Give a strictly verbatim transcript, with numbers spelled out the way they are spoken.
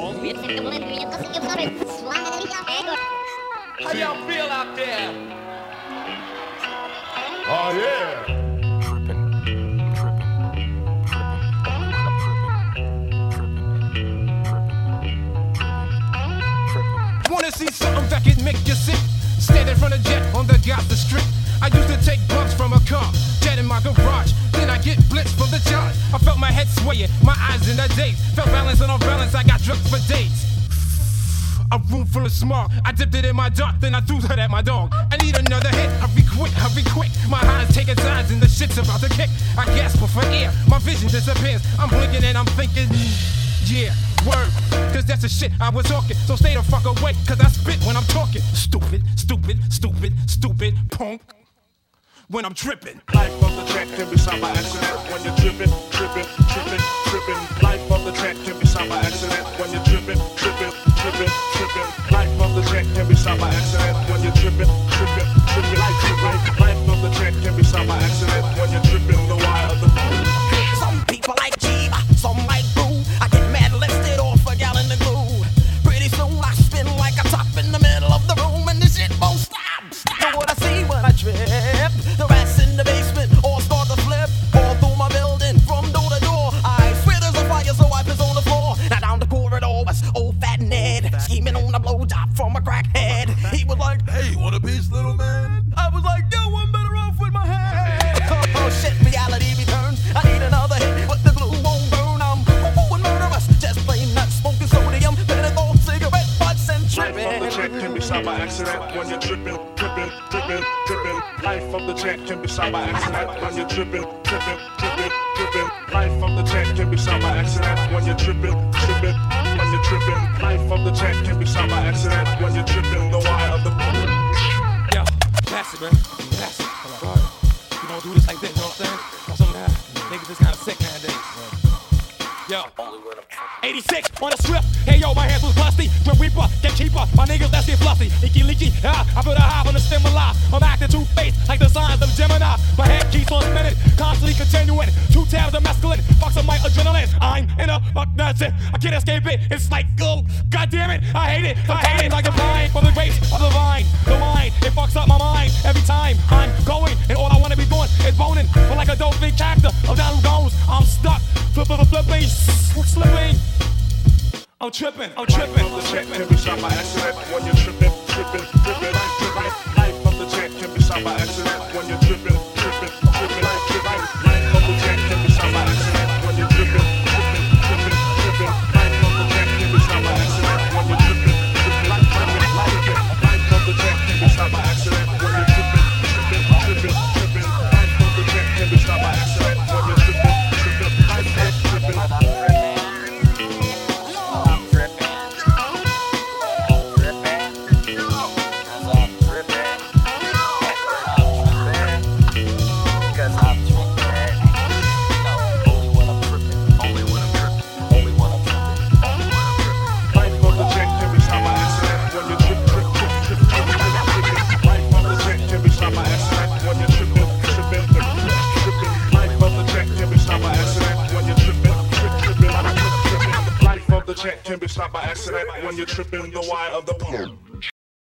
How y'all feel out there? Oh yeah. Trippin', trippin', trippin', trippin', trippin', trippin', trippin'. Wanna see something that can make you sick? Stand in front of jet on the Gaza Strip. I used to take bugs from a car, jet in my garage. Then I get blitzed from the charge. I felt my head swaying, my eyes in a daze. Felt balance and off balance, I got drugs for days. A room full of smog. I dipped it in my dark, then I threw that at my dog. I need another hit. Hurry quick, hurry quick. My eyes taking signs and the shit's about to kick. I gasp for air. My vision disappears. I'm blinking and I'm thinking, yeah, word. Cause that's the shit I was talking. So stay the fuck away, cause I spit when I'm talking. Stupid, stupid, stupid, stupid punk. When I'm tripping. Life of the track can be signed by accident when you're tripping, tripping, tripping, tripping. Life of the track can be signed by accident when you're tripping, tripping, tripping, tripping. Life of the track can be signed by accident when you're tripping, tripping, tripping. Life, life, life of the track can be signed by accident when you're tripping the wire of the moon. Some people like G, some like Boo. I get mad listed off a gallon of glue. Pretty soon I spin like a top in the middle of the room and this shit won't stop. Know what I see when I trip? The rats in the basement all start to flip all through my building from door to door. I swear there's a fire, so I piss on the floor. Now down the corridor was old fat Ned scheming on a blowjob from a crackhead. He was like, "Hey, want a piece, little man?" I was like, "Yo, I'm better off with my head." Oh, oh shit, reality returns. I need another hit, but the glue won't burn. I'm ooh, and murderous, just plain nuts, smoking sodium, menthol, cigarette butts, and tripping. Life of the track can be signed by accident when you're tripping, tripping, tripping, tripping. Life of the track can be signed by accident when you're tripping, tripping, tripping, tripping. Life of the track can be signed by accident when you're tripping, tripping, when you're tripping. Life of the track can be signed by accident when you're tripping the wire of the moon. Yo, pass it, man. Pass it. Right. You don't do this like this, you know what I'm saying? Some uh, niggas is kind of sick nowadays. Yo. eighty-six on the strip. Hey yo, my hands was busty. When Reaper, get cheaper. My niggas, let's get fluffy. Icky leaky. Ah, I put a hop on the stimuli. I'm acting two-faced like the signs of Gemini. My head keeps on spinning, constantly continuing. Two tabs of mescaline, fucks up my adrenaline. I'm in a fuck, that's it. I can't escape it. It's like, oh, god damn it. I hate it. I hate it like a vine from the grapes of the vine. The wine, it fucks up my mind every time I'm going. And all I wanna be doing is boning. But like a dolphin character of down who goes, I'm stuck. Flip, flip, flipping, slipping. I'm tripping, I'm tripping. Life of the track can be signed by accident when you're tripping, tripping, tripping. Life, life of the track can be signed by accident when you're tripping, tripping, tripping. Life, life of the track can be signed by accident when you're tripping, tripping, tripping, tripping. Life of the track can be signed by accident when you're tripping, tripping. Life, life of the track can be signed by accident when you're tripping, tripping, tripping, tripping. Life of the track can be signed by accident when you're tripping, tripping. Life, life, tripping. The track can be stopped by accident when you're tripping the wire of the pole.